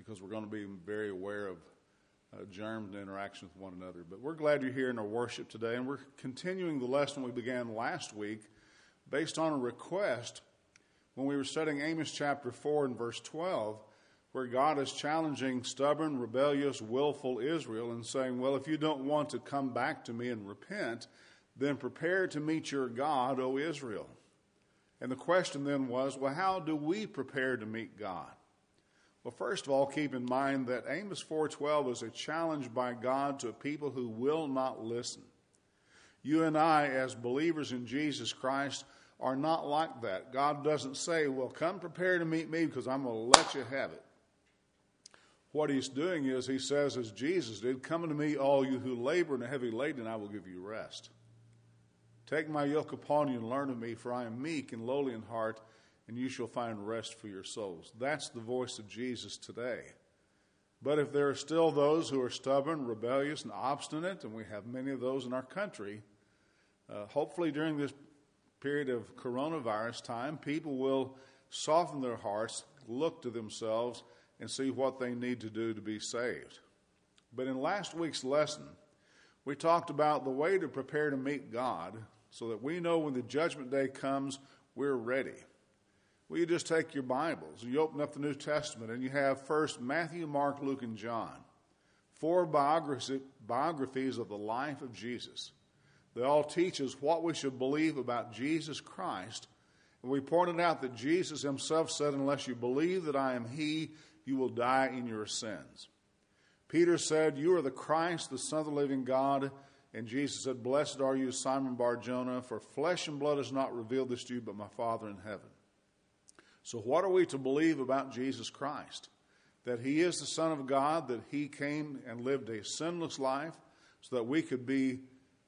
because we're going to be very aware of germs and interaction with one another. But we're glad you're here in our worship today, and we're continuing the lesson we began last week based on a request when we were studying Amos chapter 4 and verse 12, where God is challenging stubborn, rebellious, willful Israel and saying, well, if you don't want to come back to me and repent, then prepare to meet your God, O Israel. And the question then was, well, how do we prepare to meet God? Well, first of all, keep in mind that Amos 4:12 is a challenge by God to a people who will not listen. You and I, as believers in Jesus Christ, are not like that. God doesn't say, well, come prepare to meet me because I'm going to let you have it. What he's doing is he says, as Jesus did, come unto me, all you who labor and are heavy laden, and I will give you rest. Take my yoke upon you and learn of me, for I am meek and lowly in heart, and you shall find rest for your souls. That's the voice of Jesus today. But if there are still those who are stubborn, rebellious, and obstinate, and we have many of those in our country, hopefully during this period of coronavirus time, people will soften their hearts, look to themselves, and see what they need to do to be saved. But in last week's lesson, we talked about the way to prepare to meet God so that we know when the judgment day comes, we're ready. Well, you just take your Bibles, you open up the New Testament, and you have first Matthew, Mark, Luke, and John, 4 biographies of the life of Jesus. They all teach us what we should believe about Jesus Christ. And we pointed out that Jesus himself said, unless you believe that I am he, you will die in your sins. Peter said, you are the Christ, the Son of the living God. And Jesus said, blessed are you, Simon Bar-Jonah, for flesh and blood has not revealed this to you, but my Father in heaven. So what are we to believe about Jesus Christ? That he is the Son of God, that he came and lived a sinless life so that he could be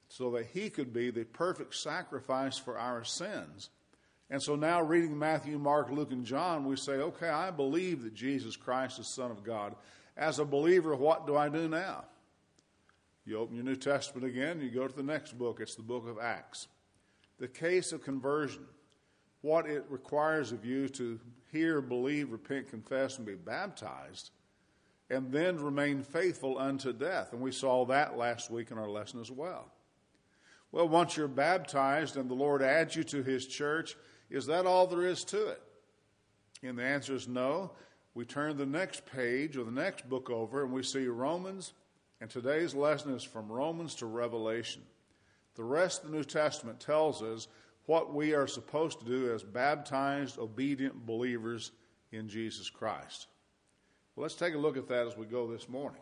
the perfect sacrifice for our sins. And so now reading Matthew, Mark, Luke, and John, we say, okay, I believe that Jesus Christ is the Son of God. As a believer, what do I do now? You open your New Testament again, you go to the next book. It's the book of Acts. The case of conversion. What it requires of you to hear, believe, repent, confess, and be baptized, and then remain faithful unto death. And we saw that last week in our lesson as well. Well, once you're baptized and the Lord adds you to his church, is that all there is to it? And the answer is no. We turn the next page or the next book over and we see Romans, and today's lesson is from Romans to Revelation. The rest of the New Testament tells us what we are supposed to do as baptized, obedient believers in Jesus Christ. Well, let's take a look at that as we go this morning.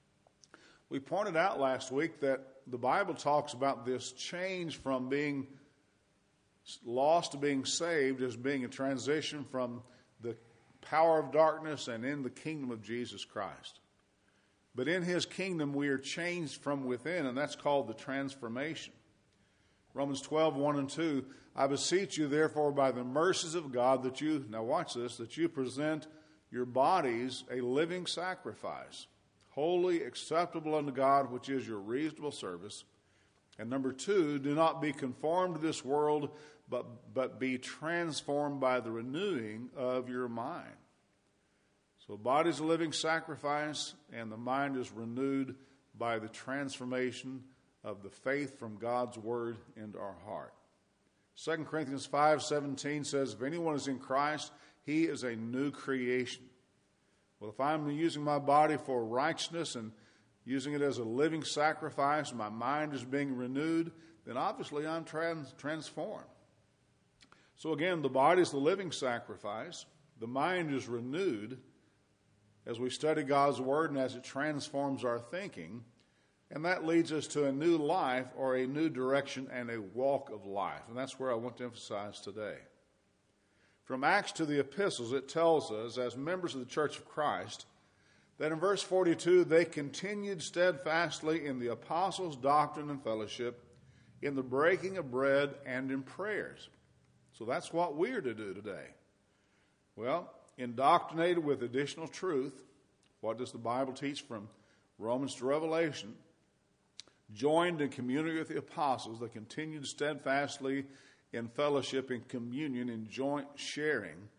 We pointed out last week that the Bible talks about this change from being lost to being saved as being a transition from the power of darkness and in the kingdom of Jesus Christ. But in his kingdom we are changed from within, and that's called the transformation. Romans 12, 1 and 2, I beseech you therefore by the mercies of God that you, now watch this, that you present your bodies a living sacrifice, holy, acceptable unto God, which is your reasonable service. And number 2, do not be conformed to this world, but be transformed by the renewing of your mind. So the body is a living sacrifice, and the mind is renewed by the transformation of the faith from God's word into our heart. 2 Corinthians 5:17 says, if anyone is in Christ, he is a new creation. Well, if I'm using my body for righteousness and using it as a living sacrifice, my mind is being renewed, then obviously I'm transformed. So again, the body is the living sacrifice. The mind is renewed as we study God's word and as it transforms our thinking. And that leads us to a new life or a new direction and a walk of life. And that's where I want to emphasize today. From Acts to the epistles, it tells us, as members of the Church of Christ, that in verse 42, they continued steadfastly in the apostles' doctrine and fellowship, in the breaking of bread, and in prayers. So that's what we're to do today. Well, indoctrinated with additional truth, what does the Bible teach from Romans to Revelation? Joined in community with the apostles, they continued steadfastly in fellowship, in communion, in joint sharing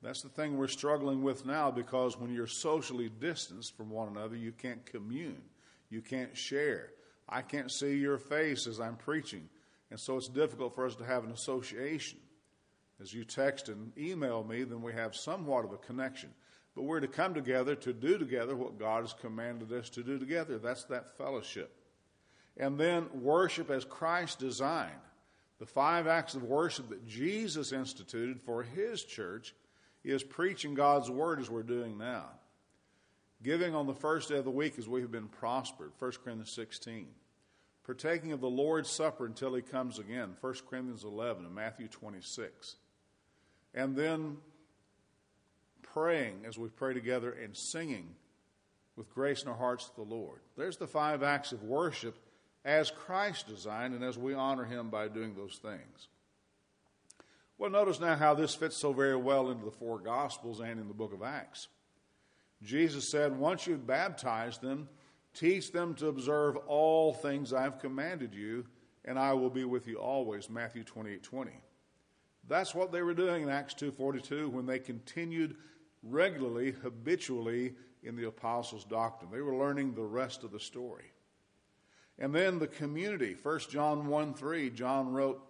That's the thing we're struggling with now, because when you're socially distanced from one another, you can't commune. You can't share. I can't see your face as I'm preaching. And so it's difficult for us to have an association. As you text and email me, then we have somewhat of a connection. But we're to come together to do together what God has commanded us to do together. That's that fellowship. And then worship as Christ designed. The 5 acts of worship that Jesus instituted for his church is preaching God's word as we're doing now. Giving on the first day of the week as we have been prospered, 1 Corinthians 16. Partaking of the Lord's Supper until he comes again, 1 Corinthians 11 and Matthew 26. And then praying as we pray together and singing with grace in our hearts to the Lord. There's the 5 acts of worship as Christ designed and as we honor him by doing those things. Well, notice now how this fits so very well into the 4 Gospels and in the book of Acts. Jesus said, once you've baptized them, teach them to observe all things I've commanded you, and I will be with you always, Matthew 28:20. That's what they were doing in Acts 2:42 when they continued regularly, habitually in the apostles' doctrine. They were learning the rest of the story. And then the community, 1 John 1:3, John wrote,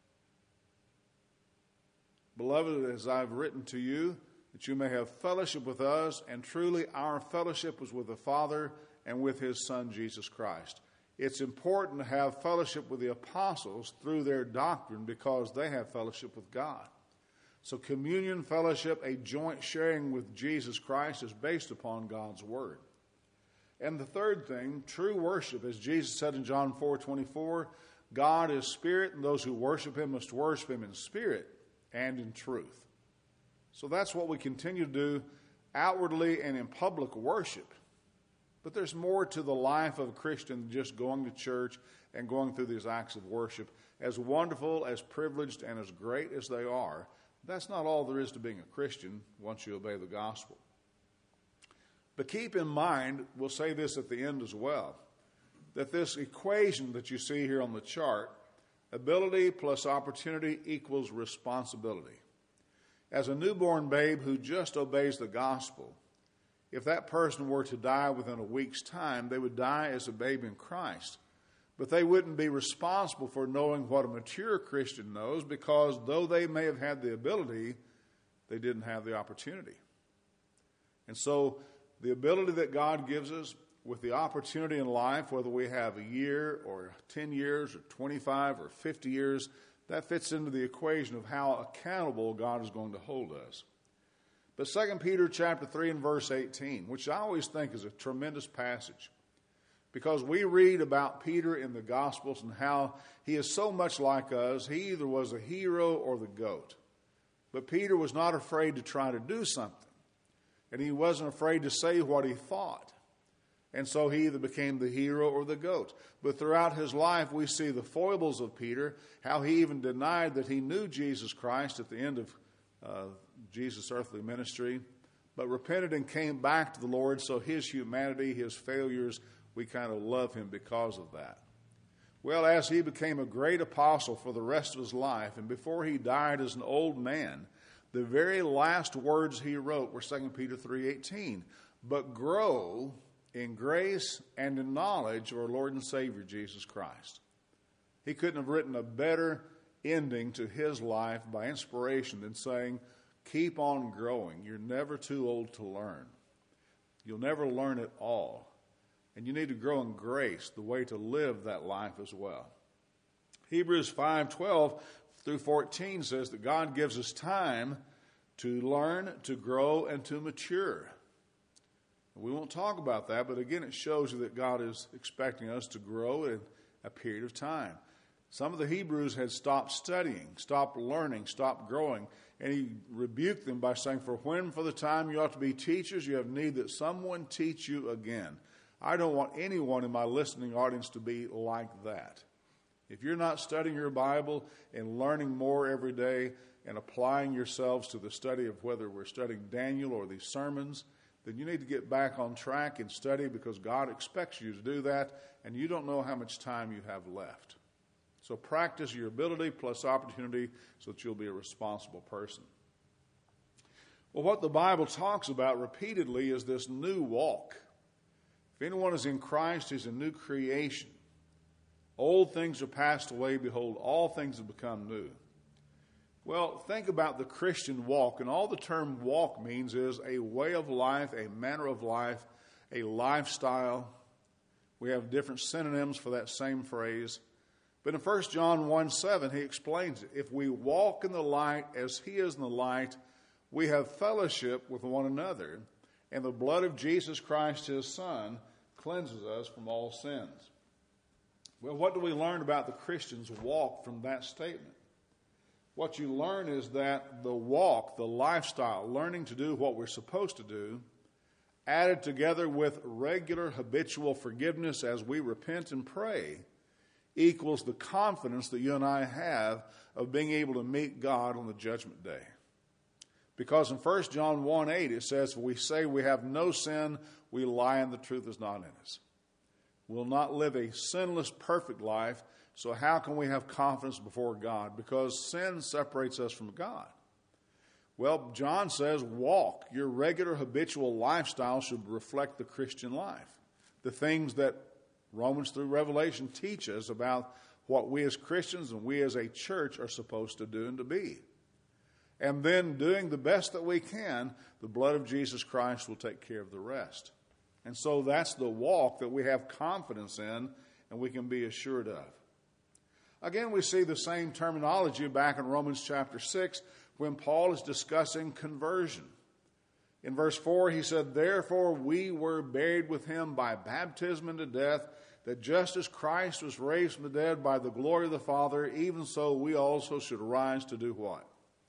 Beloved, as I've written to you, that you may have fellowship with us, and truly our fellowship was with the Father and with his Son, Jesus Christ. It's important to have fellowship with the apostles through their doctrine because they have fellowship with God. So communion, fellowship, a joint sharing with Jesus Christ is based upon God's word. And the third thing, true worship, as Jesus said in John 4:24, God is spirit, and those who worship him must worship him in spirit and in truth. So that's what we continue to do outwardly and in public worship. But there's more to the life of a Christian than just going to church and going through these acts of worship. As wonderful, as privileged, and as great as they are, that's not all there is to being a Christian once you obey the gospel. But keep in mind, we'll say this at the end as well, that this equation that you see here on the chart, ability plus opportunity equals responsibility. As a newborn babe who just obeys the gospel, if that person were to die within a week's time, they would die as a babe in Christ. But they wouldn't be responsible for knowing what a mature Christian knows, because though they may have had the ability, they didn't have the opportunity. And so the ability that God gives us with the opportunity in life, whether we have a year or 10 years or 25 or 50 years, that fits into the equation of how accountable God is going to hold us. But 2 Peter chapter 3 and verse 18, which I always think is a tremendous passage, because we read about Peter in the Gospels and how he is so much like us. He either was a hero or the goat. But Peter was not afraid to try to do something. And he wasn't afraid to say what he thought. And so he either became the hero or the goat. But throughout his life, we see the foibles of Peter, how he even denied that he knew Jesus Christ at the end of Jesus' earthly ministry, but repented and came back to the Lord. So his humanity, his failures, we kind of love him because of that. Well, as he became a great apostle for the rest of his life, and before he died as an old man, the very last words he wrote were 2 Peter 3:18. But grow in grace and in knowledge of our Lord and Savior, Jesus Christ. He couldn't have written a better ending to his life by inspiration than saying, keep on growing. You're never too old to learn. You'll never learn it all. And you need to grow in grace, the way to live that life as well. Hebrews 5:12 through 14 says that God gives us time to learn, to grow, and to mature. We won't talk about that, but again, it shows you that God is expecting us to grow in a period of time. Some of the Hebrews had stopped studying, stopped learning, stopped growing, and he rebuked them by saying, for the time you ought to be teachers, you have need that someone teach you again. I don't want anyone in my listening audience to be like that. If you're not studying your Bible and learning more every day and applying yourselves to the study of whether we're studying Daniel or these sermons, then you need to get back on track and study, because God expects you to do that, and you don't know how much time you have left. So practice your ability plus opportunity so that you'll be a responsible person. Well, what the Bible talks about repeatedly is this new walk. If anyone is in Christ, he's a new creation. Old things are passed away. Behold, all things have become new. Well, think about the Christian walk, and all the term walk means is a way of life, a manner of life, a lifestyle. We have different synonyms for that same phrase. But in 1 John 1:7, he explains it. If we walk in the light as he is in the light, we have fellowship with one another, and the blood of Jesus Christ, his Son, cleanses us from all sins. Well, what do we learn about the Christian's walk from that statement? What you learn is that the walk, the lifestyle, learning to do what we're supposed to do, added together with regular habitual forgiveness as we repent and pray, equals the confidence that you and I have of being able to meet God on the judgment day. Because in 1 John 1:8 it says, if we say we have no sin, we lie and the truth is not in us. We'll not live a sinless, perfect life, so how can we have confidence before God? Because sin separates us from God. Well, John says, walk. Your regular habitual lifestyle should reflect the Christian life. The things that Romans through Revelation teach us about what we as Christians and we as a church are supposed to do and to be. And then doing the best that we can, the blood of Jesus Christ will take care of the rest. And so that's the walk that we have confidence in and we can be assured of. Again, we see the same terminology back in Romans chapter 6 when Paul is discussing conversion. In verse 4, he said, therefore we were buried with him by baptism into death, that just as Christ was raised from the dead by the glory of the Father, even so we also should rise to do what?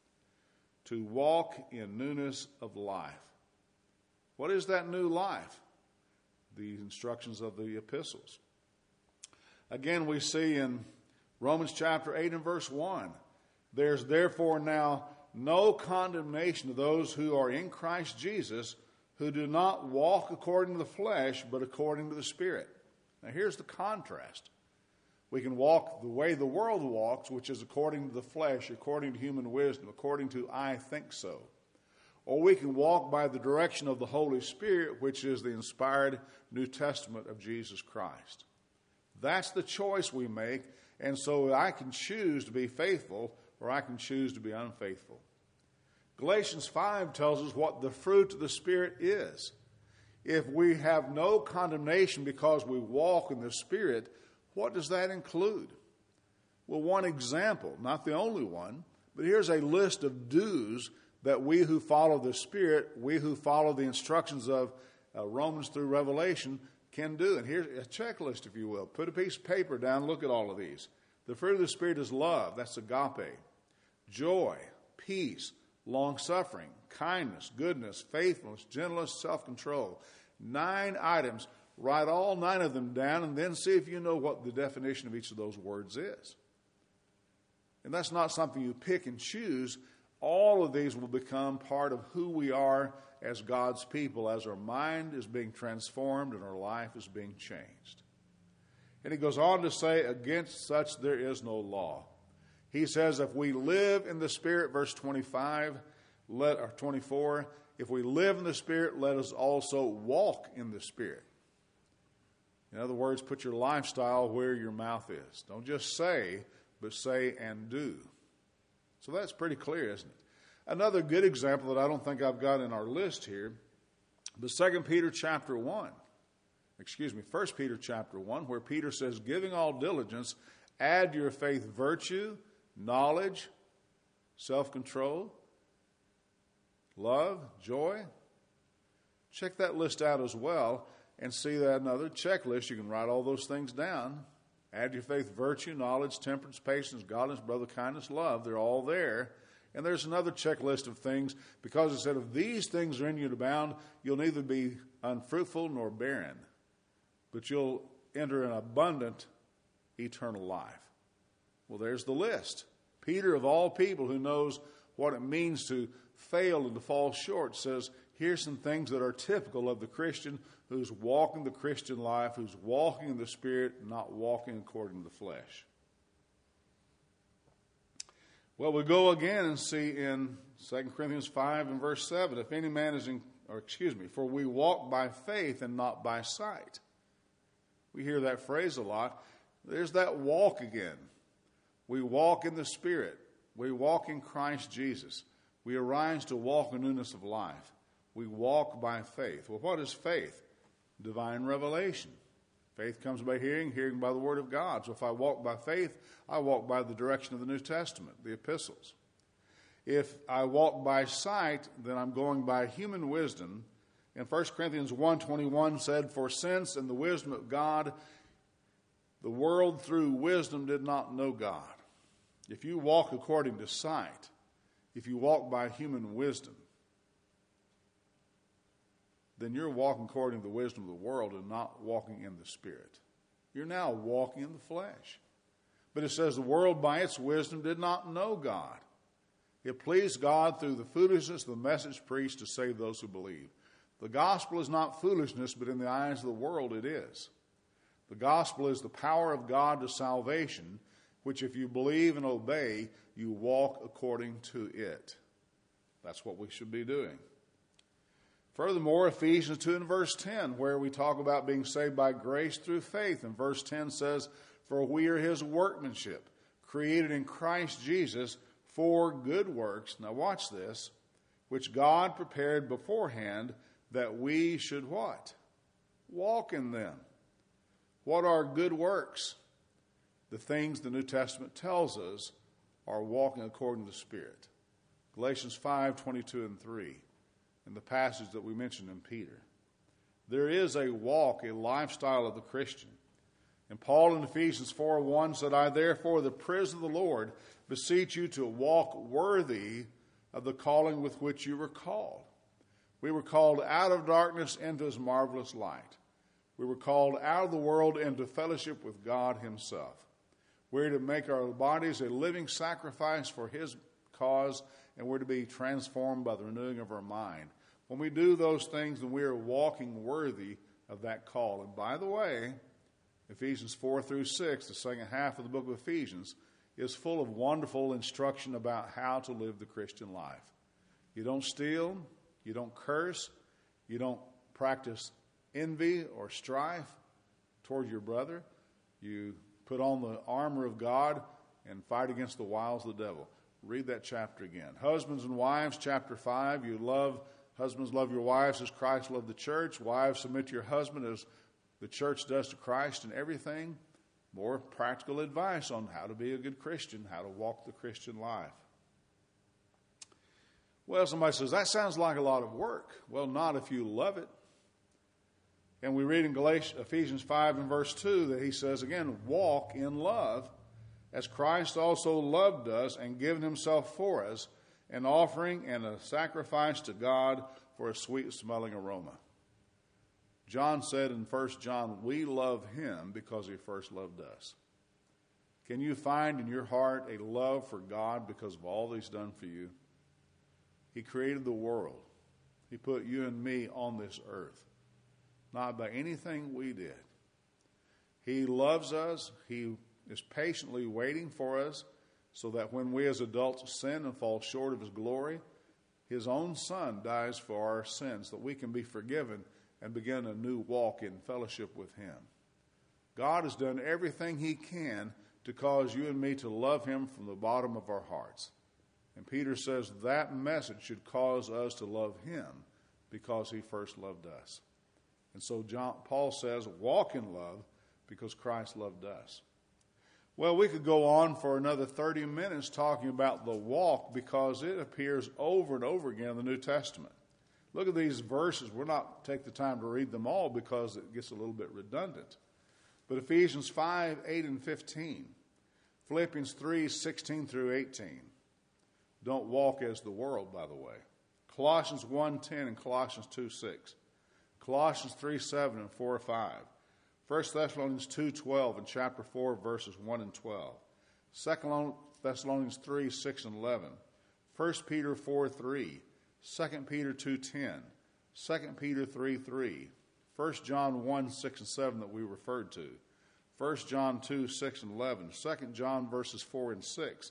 To walk in newness of life. What is that new life? The instructions of the epistles. Again, we see in Romans chapter 8 and verse 1, there's therefore now no condemnation to those who are in Christ Jesus, who do not walk according to the flesh, but according to the Spirit. Now here's the contrast. We can walk the way the world walks, which is according to the flesh, according to human wisdom, according to I think so. Or we can walk by the direction of the Holy Spirit, which is the inspired New Testament of Jesus Christ. That's the choice we make, and so I can choose to be faithful or I can choose to be unfaithful. Galatians 5 tells us what the fruit of the Spirit is. If we have no condemnation because we walk in the Spirit, what does that include? Well, one example, not the only one, but here's a list of do's that we who follow the Spirit, we who follow the instructions of Romans through Revelation can do. And here's a checklist, if you will. Put a piece of paper down, look at all of these. The fruit of the Spirit is love, that's agape, joy, peace, long-suffering, kindness, goodness, faithfulness, gentleness, self-control. 9 items. Write all 9 of them down and then see if you know what the definition of each of those words is. And that's not something you pick and choose. All of these will become part of who we are as God's people, as our mind is being transformed and our life is being changed. And he goes on to say, against such there is no law. He says, if we live in the Spirit, verse 25, or 24, if we live in the Spirit, let us also walk in the Spirit. In other words, put your lifestyle where your mouth is. Don't just say, but say and do. So that's pretty clear, isn't it? Another good example that I don't think I've got in our list here, but 1 Peter chapter 1, where Peter says, giving all diligence, add to your faith virtue, knowledge, self-control, love, joy. Check that list out as well and see that another checklist. You can write all those things down. Add to your faith virtue, knowledge, temperance, patience, godliness, brotherly kindness, love. They're all there. And there's another checklist of things, because it said, if these things are in you to abound, you'll neither be unfruitful nor barren, but you'll enter an abundant eternal life. Well, there's the list. Peter, of all people who knows what it means to fail and to fall short, says, here's some things that are typical of the Christian who's walking the Christian life, who's walking in the Spirit, not walking according to the flesh. Well, we go again and see in 2 Corinthians 5 and verse 7, if any man is for we walk by faith and not by sight. We hear that phrase a lot. There's that walk again. We walk in the Spirit. We walk in Christ Jesus. We arise to walk in newness of life. We walk by faith. Well, what is faith? Divine revelation. Faith comes by hearing, hearing by the Word of God. So if I walk by faith, I walk by the direction of the New Testament, the epistles. If I walk by sight, then I'm going by human wisdom. And 1 Corinthians 1:21 said, for since in the wisdom of God, the world through wisdom did not know God. If you walk according to sight, if you walk by human wisdom, then you're walking according to the wisdom of the world and not walking in the Spirit. You're now walking in the flesh. But it says the world by its wisdom did not know God. It pleased God through the foolishness of the message preached to save those who believe. The gospel is not foolishness, but in the eyes of the world it is. The gospel is the power of God to salvation, which if you believe and obey, you walk according to it. That's what we should be doing. Furthermore, Ephesians 2 and verse 10, where we talk about being saved by grace through faith. And verse 10 says, for we are his workmanship, created in Christ Jesus for good works. Now watch this, which God prepared beforehand that we should what? Walk in them. What are good works? The things the New Testament tells us are walking according to the Spirit. Galatians 5:22 and 3, in the passage that we mentioned in Peter. There is a walk, a lifestyle of the Christian. And Paul in Ephesians 4:1 said, I therefore, the prisoner of the Lord, beseech you to walk worthy of the calling with which you were called. We were called out of darkness into his marvelous light. We were called out of the world into fellowship with God himself. We're to make our bodies a living sacrifice for his cause, and we're to be transformed by the renewing of our mind. When we do those things, then we are walking worthy of that call. And by the way, Ephesians 4 through 6, the second half of the book of Ephesians, is full of wonderful instruction about how to live the Christian life. You don't steal, you don't curse, you don't practice envy or strife toward your brother. You put on the armor of God and fight against the wiles of the devil. Read that chapter again. Husbands and wives, chapter 5, husbands love your wives as Christ loved the church. Wives, submit to your husband as the church does to Christ, and everything. More practical advice on how to be a good Christian, how to walk the Christian life. Well, somebody says, that sounds like a lot of work. Well, not if you love it. And we read in Ephesians 5 and verse 2 that he says again, walk in love as Christ also loved us and given himself for us, an offering and a sacrifice to God for a sweet-smelling aroma. John said in 1 John, we love him because he first loved us. Can you find in your heart a love for God because of all that he's done for you? He created the world. He put you and me on this earth, not by anything we did. He loves us. He is patiently waiting for us so that when we as adults sin and fall short of his glory, his own son dies for our sins so that we can be forgiven and begin a new walk in fellowship with him. God has done everything he can to cause you and me to love him from the bottom of our hearts. And Peter says that message should cause us to love him because he first loved us. And so Paul says, walk in love because Christ loved us. Well, we could go on for another 30 minutes talking about the walk because it appears over and over again in the New Testament. Look at these verses. We'll not take the time to read them all because it gets a little bit redundant. But Ephesians 5, 8, and 15. Philippians 3, 16 through 18. Don't walk as the world, by the way. Colossians 1, 10 and Colossians 2, 6. Colossians 3, 7 and 4, 5. 1 Thessalonians 2, 12 and chapter 4, verses 1 and 12. 2 Thessalonians 3, 6 and 11. 1 Peter 4, 3. 2 Peter 2:10, 2 Peter 3:3, 1 John 1, 6 and 7 that we referred to, 1 John 2, 6 and 11, 2 John verses 4 and 6,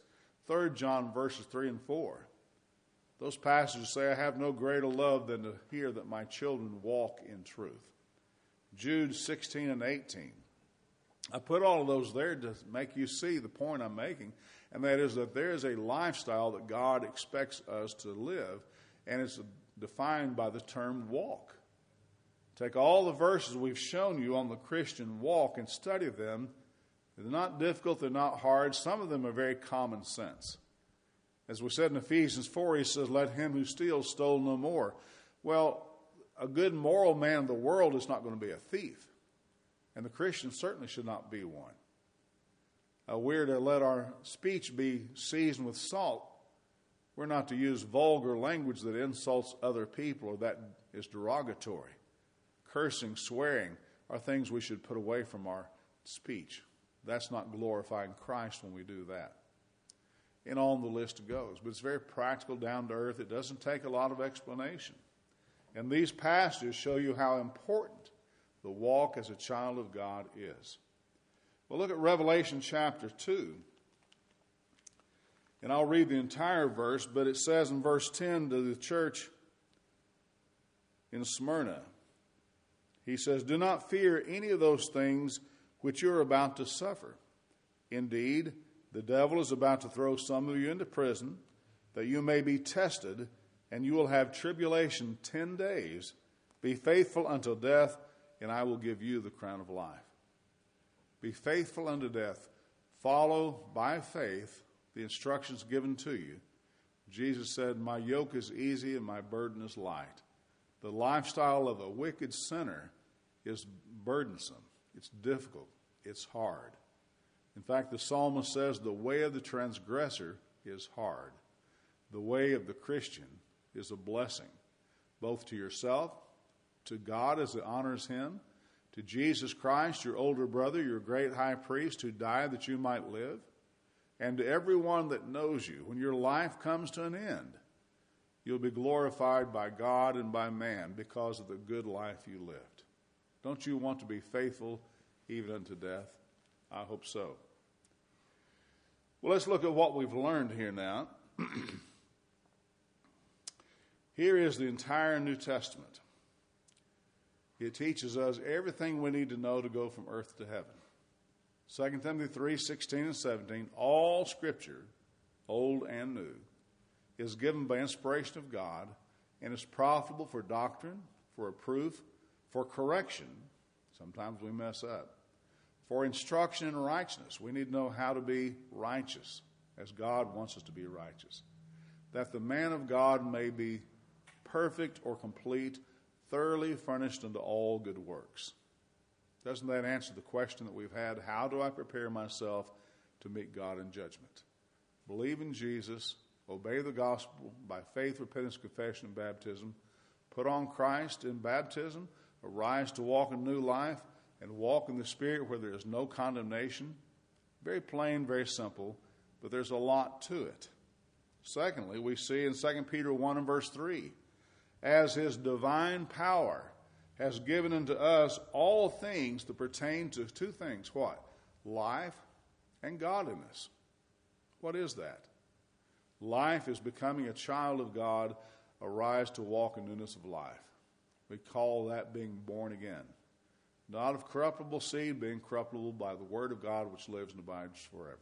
3 John verses 3 and 4. Those passages say, I have no greater love than to hear that my children walk in truth. Jude 16 and 18. I put all of those there to make you see the point I'm making, and that is that there is a lifestyle that God expects us to live, and it's defined by the term walk. Take all the verses we've shown you on the Christian walk and study them. They're not difficult, they're not hard. Some of them are very common sense. As we said in Ephesians 4, he says, let him who steals steal no more. Well, a good moral man in the world is not going to be a thief. And the Christian certainly should not be one. We're to let our speech be seasoned with salt. We're not to use vulgar language that insults other people or that is derogatory. Cursing, swearing are things we should put away from our speech. That's not glorifying Christ when we do that. And on the list goes. But it's very practical, down to earth. It doesn't take a lot of explanation. And these passages show you how important the walk as a child of God is. Well, look at Revelation chapter 2. And I'll read the entire verse, but it says in verse 10 to the church in Smyrna, he says, do not fear any of those things which you're about to suffer. Indeed, the devil is about to throw some of you into prison, that you may be tested, and you will have tribulation 10 days. Be faithful until death, and I will give you the crown of life. Be faithful unto death. Follow by faith the instructions given to you. Jesus said, my yoke is easy and my burden is light. The lifestyle of a wicked sinner is burdensome. It's difficult. It's hard. In fact, the psalmist says the way of the transgressor is hard. The way of the Christian is a blessing, both to yourself, to God as it honors him, to Jesus Christ, your older brother, your great high priest who died that you might live, and to everyone that knows you. When your life comes to an end, you'll be glorified by God and by man because of the good life you lived. Don't you want to be faithful even unto death? I hope so. Well, let's look at what we've learned here now. Here is the entire New Testament. It teaches us everything we need to know to go from earth to heaven. 2 Timothy 3, 16 and 17, all Scripture, old and new, is given by inspiration of God and is profitable for doctrine, for reproof, for correction. Sometimes we mess up. For instruction in righteousness. We need to know how to be righteous as God wants us to be righteous. That the man of God may be perfect or complete, thoroughly furnished unto all good works. Doesn't that answer the question that we've had? How do I prepare myself to meet God in judgment? Believe in Jesus, obey the gospel by faith, repentance, confession, and baptism. Put on Christ in baptism, arise to walk a new life, and walk in the Spirit where there is no condemnation. Very plain, very simple, but there's a lot to it. Secondly, we see in 2 Peter 1 and verse 3, as his divine power has given unto us all things that pertain to two things. What? Life and godliness. What is that? Life is becoming a child of God, arise to walk in newness of life. We call that being born again. Not of corruptible seed, being corruptible by the word of God which lives and abides forever.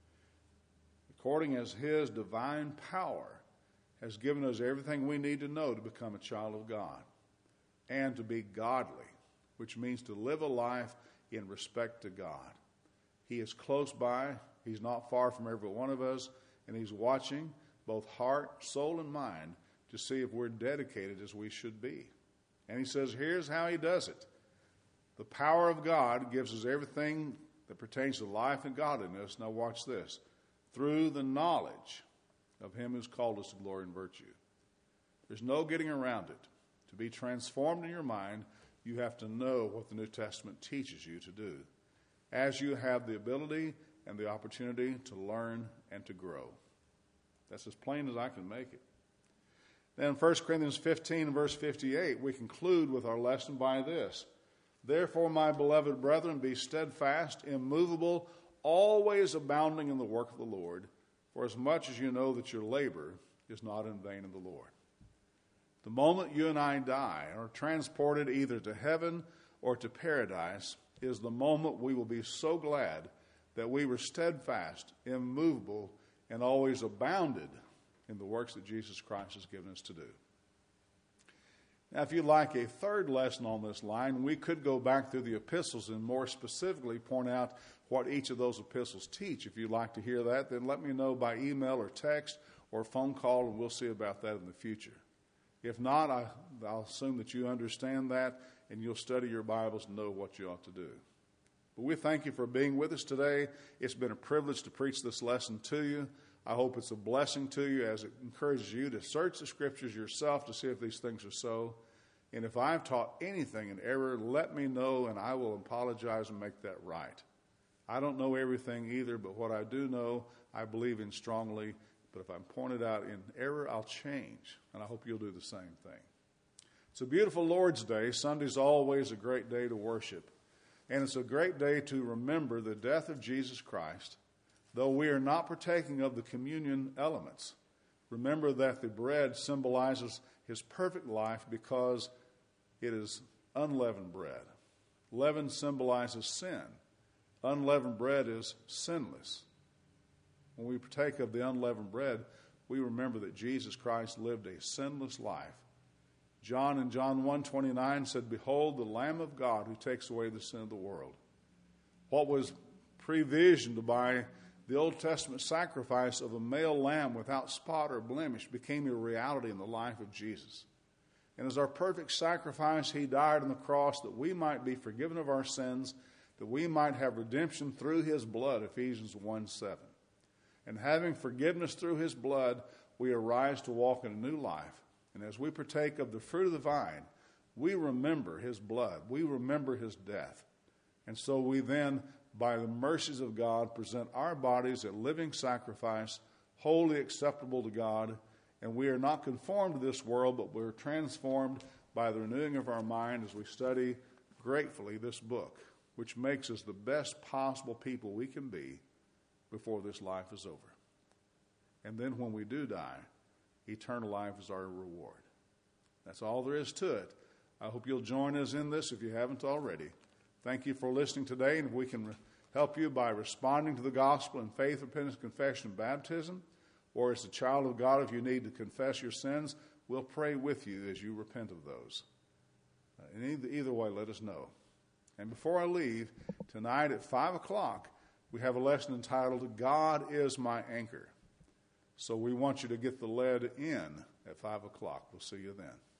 According as his divine power has given us everything we need to know to become a child of God and to be godly, which means to live a life in respect to God. He is close by. He's not far from every one of us, and he's watching both heart, soul, and mind to see if we're dedicated as we should be. And he says, here's how he does it. The power of God gives us everything that pertains to life and godliness. Now watch this. Through the knowledge of him who's called us to glory and virtue. There's no getting around it. To be transformed in your mind, you have to know what the New Testament teaches you to do, as you have the ability and the opportunity to learn and to grow. That's as plain as I can make it. Then 1 Corinthians 15 and verse 58, we conclude with our lesson by this. Therefore, my beloved brethren, be steadfast, immovable, always abounding in the work of the Lord, for as much as you know that your labor is not in vain in the Lord. The moment you and I die, or transported either to heaven or to paradise, is the moment we will be so glad that we were steadfast, immovable, and always abounded in the works that Jesus Christ has given us to do. Now, if you'd like a third lesson on this line, we could go back through the epistles and more specifically point out what each of those epistles teach. If you'd like to hear that, then let me know by email or text or phone call, and we'll see about that in the future. If not, I'll assume that you understand that and you'll study your Bibles and know what you ought to do. But we thank you for being with us today. It's been a privilege to preach this lesson to you. I hope it's a blessing to you as it encourages you to search the Scriptures yourself to see if these things are so. And if I've taught anything in error, let me know and I will apologize and make that right. I don't know everything either, but what I do know, I believe in strongly. But if I'm pointed out in error, I'll change. And I hope you'll do the same thing. It's a beautiful Lord's Day. Sunday's always a great day to worship. And it's a great day to remember the death of Jesus Christ, though we are not partaking of the communion elements. Remember that the bread symbolizes his perfect life because it is unleavened bread. Leaven symbolizes sin. Unleavened bread is sinless. When we partake of the unleavened bread, we remember that Jesus Christ lived a sinless life. John in John 1:29 said, "Behold, the Lamb of God who takes away the sin of the world." What was previsioned by the Old Testament sacrifice of a male lamb without spot or blemish became a reality in the life of Jesus. And as our perfect sacrifice, he died on the cross that we might be forgiven of our sins, that we might have redemption through his blood, Ephesians 1:7. And having forgiveness through his blood, we arise to walk in a new life. And as we partake of the fruit of the vine, we remember his blood. We remember his death. And so we then, by the mercies of God, present our bodies a living sacrifice, wholly acceptable to God. And we are not conformed to this world, but we're transformed by the renewing of our mind as we study gratefully this book, which makes us the best possible people we can be before this life is over. And then when we do die, eternal life is our reward. That's all there is to it. I hope you'll join us in this if you haven't already. Thank you for listening today, and if we can help you by responding to the gospel in faith, repentance, confession, and baptism, or as a child of God, if you need to confess your sins, we'll pray with you as you repent of those. Either way, let us know. And before I leave, tonight at 5 o'clock, we have a lesson entitled, God is My Anchor. So we want you to get the lead in at 5 o'clock. We'll see you then.